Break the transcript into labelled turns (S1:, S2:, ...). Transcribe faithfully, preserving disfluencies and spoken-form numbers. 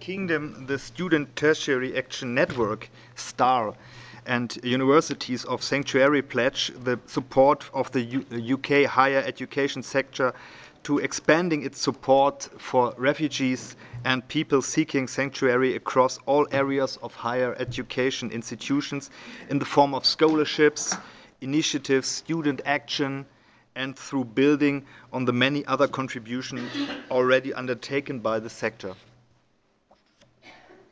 S1: Kingdom, the Student Tertiary Action Network, STAR, and Universities of Sanctuary pledge the support of the U UK higher education sector to expanding its support for refugees and people seeking sanctuary across all areas of higher education institutions in the form of scholarships, initiatives, student action, and through building on the many other contributions already undertaken by the sector.